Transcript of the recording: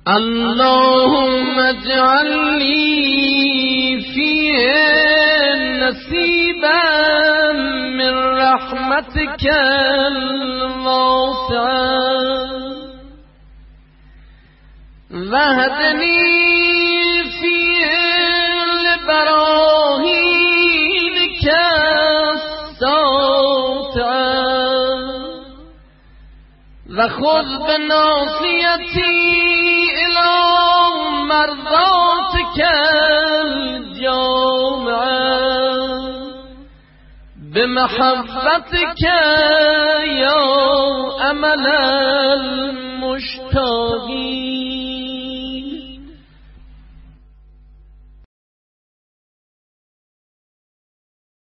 اللهم اجعل لي فيه نصيبا من رحمتك الواسعة واهدني فيه لبراهينك الساطعة وخذ بناصيتي إلى مرضاتك الجامعة بمحبتك يا أمل المشتاقين.